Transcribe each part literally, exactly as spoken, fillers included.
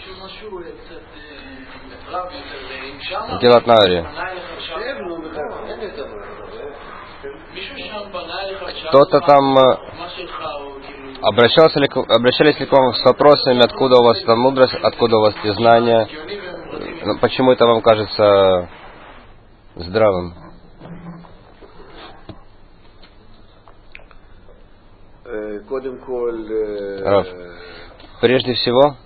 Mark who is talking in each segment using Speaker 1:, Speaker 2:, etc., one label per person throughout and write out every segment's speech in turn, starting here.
Speaker 1: Гилат Наори. Кто-то там обращался ли, обращались ли к вам с вопросами, откуда у вас эта мудрость, откуда у вас эти знания, почему это вам кажется здравым? Рав, прежде всего,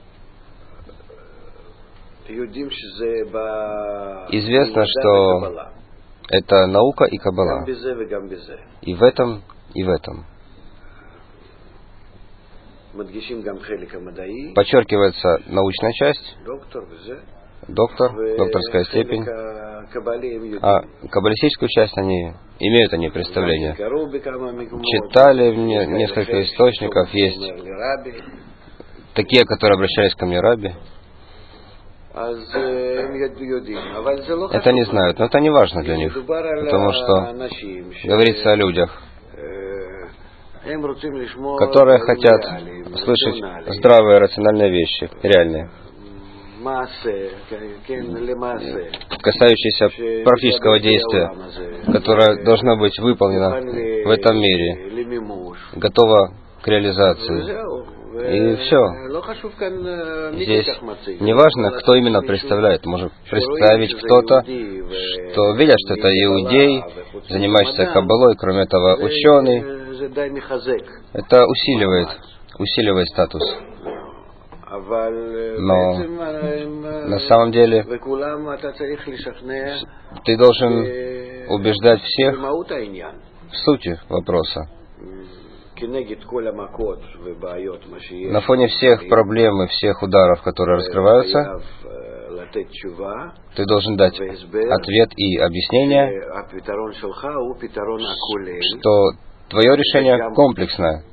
Speaker 1: известно, что это наука и каббала. И в этом, и в этом. Подчеркивается научная часть, доктор, докторская степень, а каббалистическую часть они имеют они представление. Читали мне несколько источников, есть такие, которые обращались ко мне раби. Это не знают, но это не важно для них, потому что говорится о людях, которые хотят слышать здравые, рациональные вещи, реальные, касающиеся практического действия, которое должно быть выполнено в этом мире, готово к реализации. И все. Здесь не важно, кто именно представляет. Может представить кто-то, что видят, что это иудей, занимающийся каббалой, кроме этого ученый. Это усиливает, усиливает статус. Но на самом деле ты должен убеждать всех в сути вопроса. На фоне всех проблем и всех ударов, которые раскрываются, ты должен дать ответ и объяснение, что твое решение комплексное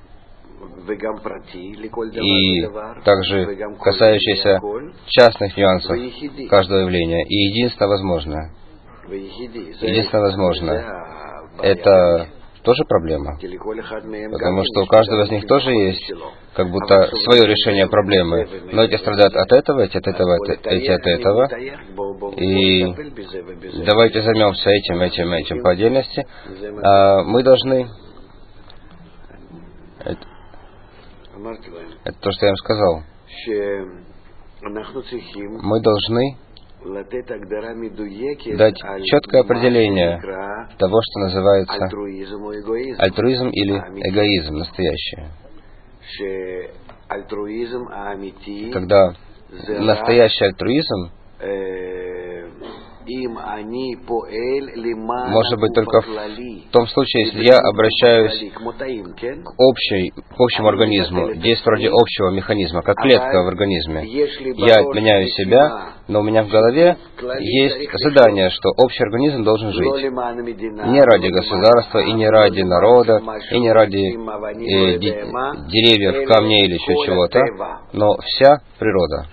Speaker 1: и также касающееся частных нюансов каждого явления и единственно возможное. Единственно возможное. Это тоже проблема, потому что у каждого из них тоже есть как будто свое решение проблемы, но эти страдают от этого, эти от этого, эти от этого, и давайте займемся этим, этим, этим по отдельности. А мы должны, это, это то, что я им сказал, мы должны дать четкое определение того, что называется альтруизм или эгоизм настоящий. Когда настоящий альтруизм может быть только в том случае, если я обращаюсь к, общей, к общему организму, действую ради общего механизма, как клетка в организме. Я отменяю себя, но у меня в голове есть задание, что общий организм должен жить. Не ради государства, и не ради народа, и не ради э, де, деревьев, камней или еще чего-то, но вся природа.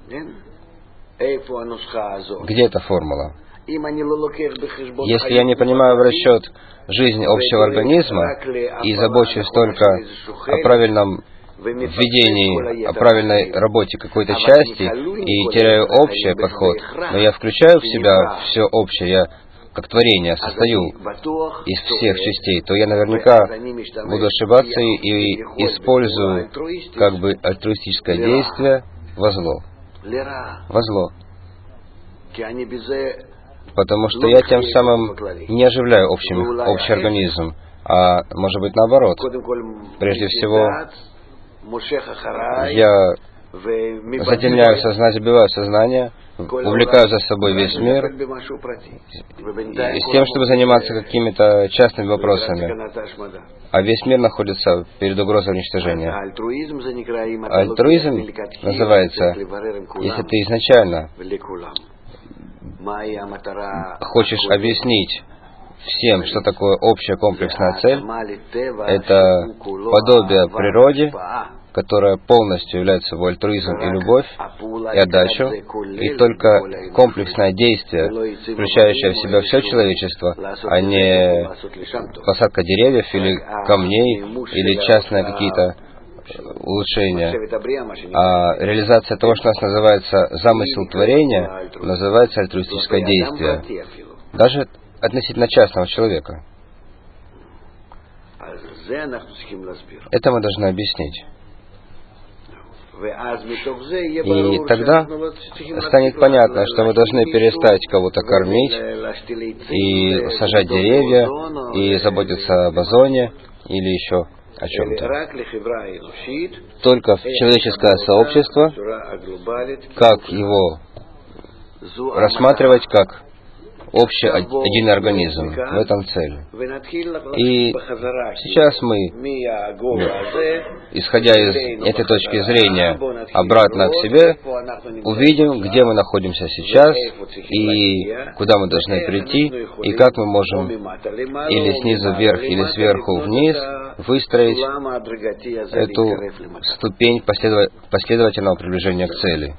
Speaker 1: Где эта формула? Если я не принимаю в расчет жизнь общего организма и забочусь только о правильном введении, о правильной работе какой-то части и теряю общий подход, но я включаю в себя все общее, я как творение состою из всех частей, то я наверняка буду ошибаться и использую как бы альтруистическое действие во зло. Во зло. Потому что я тем самым не оживляю общий, общий организм, а может быть наоборот. Прежде всего, я затемняю сознание, забиваю сознание, увлекаю за собой весь мир, с тем, чтобы заниматься какими-то частными вопросами. А весь мир находится перед угрозой уничтожения. Альтруизм называется, если ты изначально хочешь объяснить всем, что такое общая комплексная цель, это подобие природе, которая полностью является собой альтруизм и любовь, и отдачу, и только комплексное действие, включающее в себя все человечество, а не посадка деревьев или камней, или частные какие-то улучшения, а реализация того, что у нас называется замысел творения, называется альтруистическое действие, даже относительно частного человека. Это мы должны объяснить. И тогда станет понятно, что мы должны перестать кого-то кормить, и сажать деревья, и заботиться об озоне, или еще о чем-то. Только в человеческое сообщество, как его рассматривать как общий единый организм. В этом цель. И сейчас мы, исходя из этой точки зрения, обратно к себе, увидим, где мы находимся сейчас, и куда мы должны прийти, и как мы можем или снизу вверх, или сверху вниз выстроить эту ступень последовательного приближения к цели.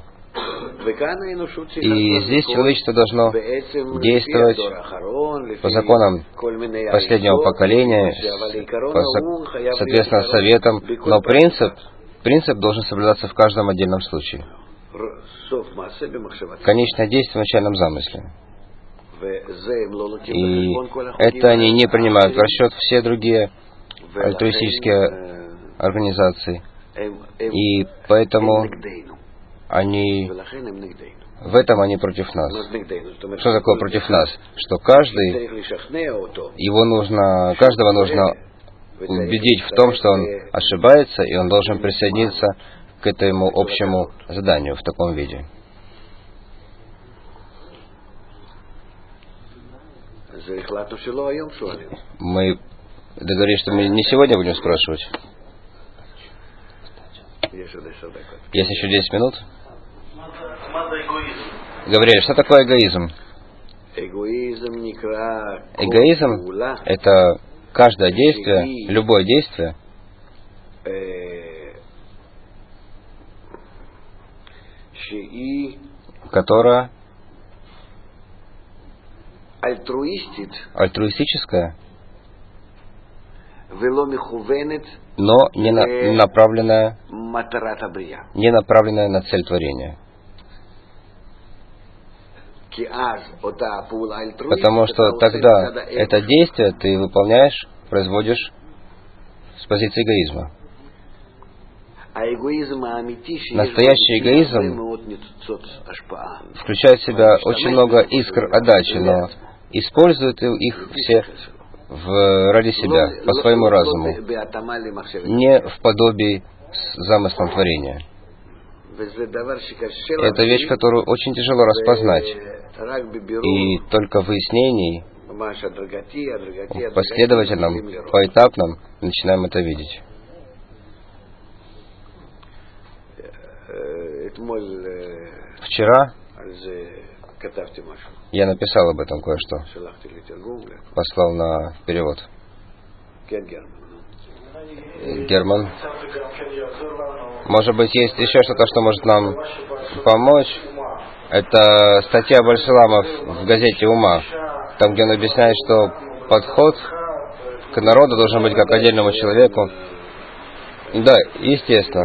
Speaker 1: И здесь человечество должно действовать по законам последнего поколения, по, соответственно, советам, но принцип, принцип должен соблюдаться в каждом отдельном случае. Конечное действие в начальном замысле. И это они не принимают в расчет все другие альтруистические организации. И поэтому они, в этом они против нас. Что такое против нас? Что каждый, его нужно, каждого нужно убедить в том, что он ошибается, и он должен присоединиться к этому общему заданию в таком виде. Мы договорились, что мы не сегодня будем спрашивать. Есть еще десять минут. Говорили, что такое эгоизм? Эгоизм — это каждое действие, любое действие, которое альтруистическое, но не, на, не направленное, не направленное на цель творения. Потому что тогда это действие ты выполняешь, производишь с позиции эгоизма. Настоящий эгоизм включает в себя очень много искр отдачи, но используют их все в, ради себя, по своему разуму, не в подобии с замыслом творения. Это вещь, которую очень тяжело распознать. И только в выяснении, последовательном, поэтапном, начинаем это видеть. Вчера я написал об этом кое-что. Послал на перевод. Герман. Может быть, есть еще что-то, что может нам помочь? Это статья Бальшаламов в газете «Ума», там, где он объясняет, что подход к народу должен быть как к отдельному человеку. Да, естественно.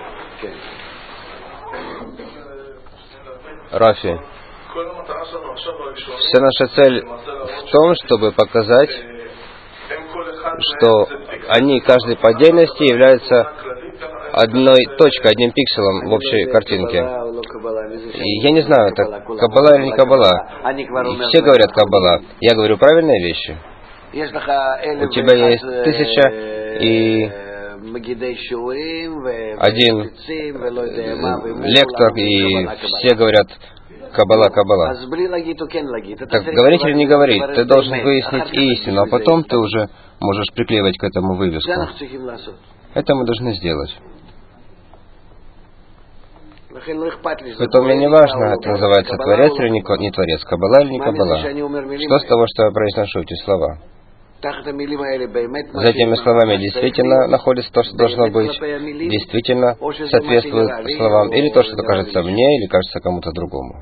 Speaker 1: Рафи. Вся наша цель в том, чтобы показать, что они, каждый по отдельности, являются одной точкой, одним пикселом в общей картинке. И я не знаю, это каббала или не каббала. И все говорят каббала. Я говорю правильные вещи. У тебя есть тысяча и один лектор, и все говорят каббала, каббала. Так говорить или не говорить? Ты должен выяснить истину, а потом ты уже можешь приклеивать к этому вывеску. Это мы должны сделать. Поэтому мне не важно, это называется творец или не творец, каббала или не каббала. Что с того, что я произношу эти слова? За этими словами действительно находится то, что должно быть, действительно соответствует словам, или то, что кажется мне, или кажется кому-то другому.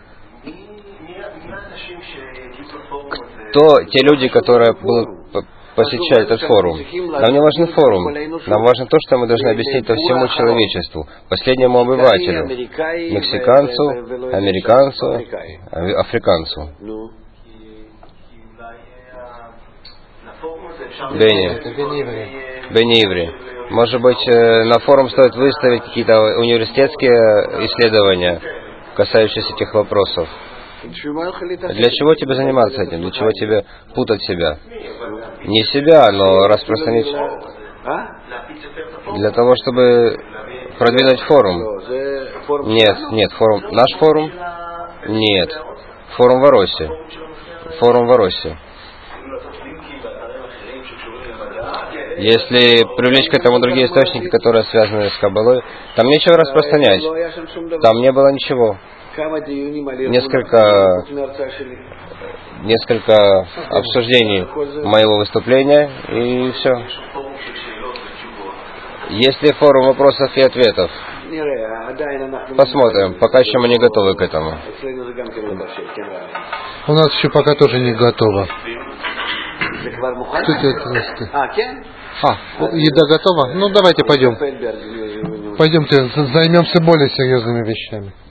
Speaker 1: Кто те люди, которые будут посещать этот форум. Нам не важен форум. Нам важно то, что мы должны объяснить это всему человечеству, последнему обывателю, мексиканцу, американцу, африканцу. Бенни. Бенни Иври. Может быть, на форум стоит выставить какие-то университетские исследования, касающиеся этих вопросов. Для чего тебе заниматься этим? Для чего тебе путать себя? Не себя, но распространить... Для того, чтобы продвинуть форум. Нет, нет, форум... Наш форум? Нет. Форум в Оросе. Форум в Оросе. Если привлечь к этому другие источники, которые связаны с Каббалой, там нечего распространять. Там не было ничего. Несколько, несколько обсуждений моего выступления, и все. Есть ли форум вопросов и ответов? Посмотрим. Пока еще мы не готовы к этому.
Speaker 2: У нас еще пока тоже не готово. Что тебе А, еда готова? Ну, давайте пойдем. Пойдемте, займемся более серьезными вещами.